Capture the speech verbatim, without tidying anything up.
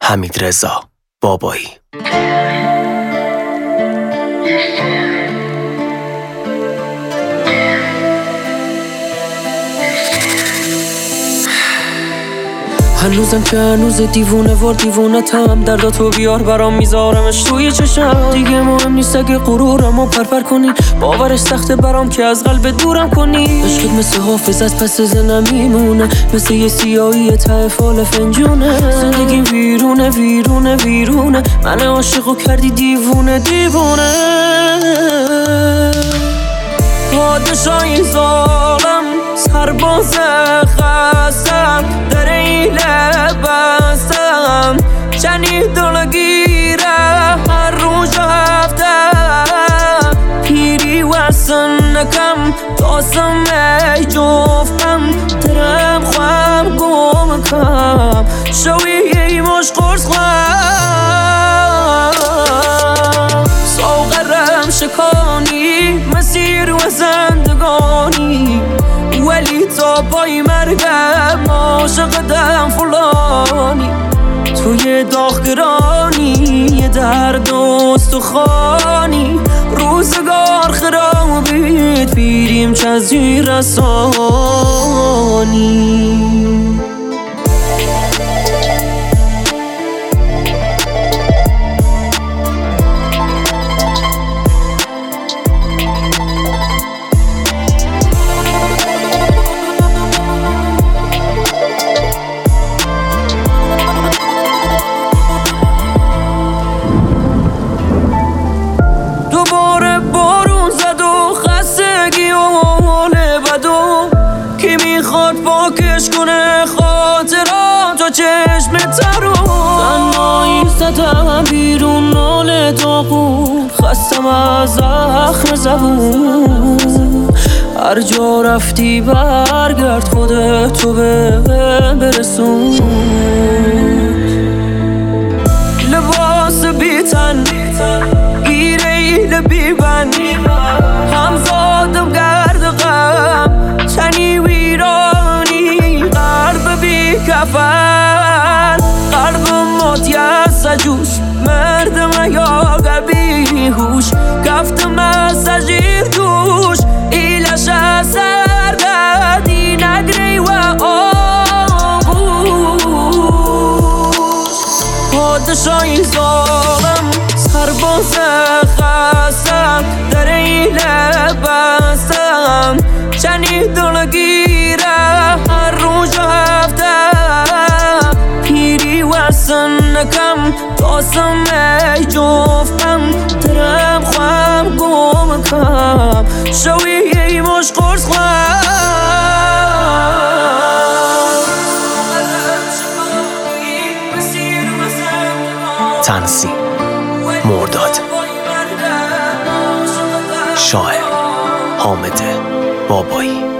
حمیدرضا بابایی. هنوزم که هنوز دیوونه وار دیوونه تم، درداتو بیار برام میذارمش توی چشم. دیگه مهم نیست اگه غرورمو پرپر کنی، باورش سخته برام که از قلب دورم کنی. عشقت مثل حافظ از پس زنم میمونه، مثل یه سیاهی ته فال فنجونه. زندگی ویرونه ویرونه ویرونه، من عاشقو کردی دیوونه دیوونه. پادشاهی ظالم سرباز خستم، در این لبستم چنی دلگیره هر روز هفتم. پیری وسن نکم تاسم ای جفتم، درم خوام گم کم شوی ای مش قرص خوام. ساغرم شکانی مسیر و زندگانی، ولی تا پای مرگم عاشقتم فلانی. توی داغگرانی یه درد و استخوانی، روزگار خرابید پیریم چزی رسانی. دوباره بارون زد و خستگی و حال بدو، کی میخواد پاکش کنه خاطرات و چشم ترو. تنهایی زدم بیرون ناله داغون، خستم از زخم زبون. هر جا رفتی برگرد خودتو به برسون. لباس بیتن گیره بیبند، همزادم گرد غم چنی ویرانی. قلب بی کفن قلب موتی از سجوش، مردم یا گبی هوش کفتم از سجیر دوش. ایلش از سردردی نگری و آغوش. پادشاهی ظالم سرباز خستم، در این لبستم چنی دلگیره هر روز هفتم. پیری وسن نکم تاسم ای جفتم، درم خوام گم کم شوی ای مش قرص خوام. تنظیم مرداد، شاعر حامد بابایی.